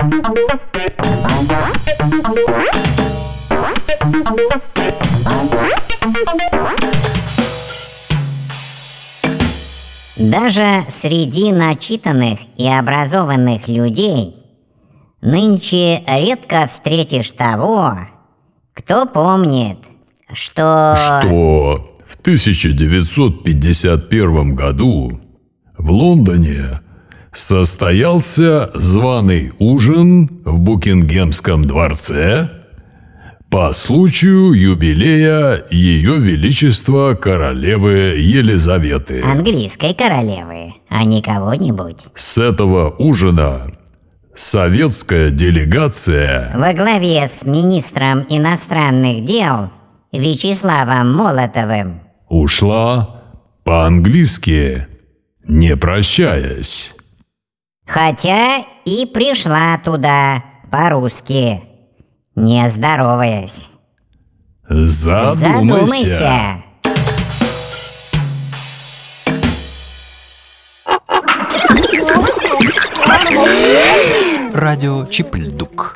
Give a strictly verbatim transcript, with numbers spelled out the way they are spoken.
Даже среди начитанных и образованных людей нынче редко встретишь того, кто помнит, что... Что в тысяча девятьсот пятьдесят первом году в Лондоне состоялся званый ужин в Букингемском дворце по случаю юбилея Ее Величества королевы Елизаветы. Английской королевы, а не кого-нибудь. С этого ужина советская делегация Во главе с министром иностранных дел Вячеславом Молотовым ушла по-английски, не прощаясь. Хотя и пришла туда по-русски, не здороваясь. Задумайся. Задумайся. Радио Чипльдук.